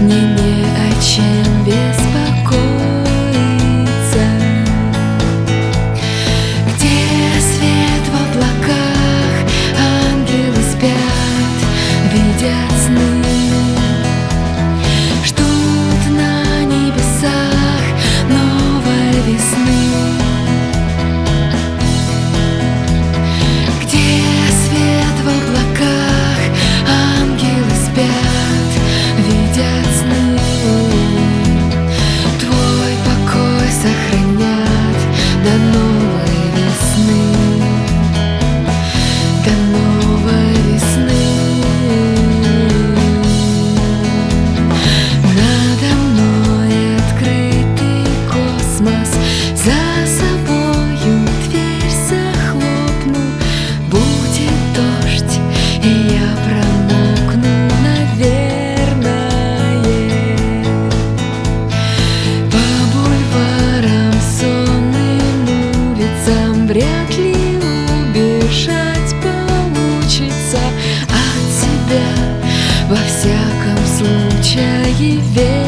мне не о чем беспокоиться. Где свет в облаках, ангелы спят, видят сны, ждут на небесах новой весны. Где свет в облаках, ангелы спят, видят сны, твой покой сохранят до новой весны, до новой весны. Надо мной открытый космос, за собою дверь захлопну. Будет дождь, и я промокну, наверное. По бульварам, сонным улицам вряд ли убежать получится от тебя. Во всяком случае, верь.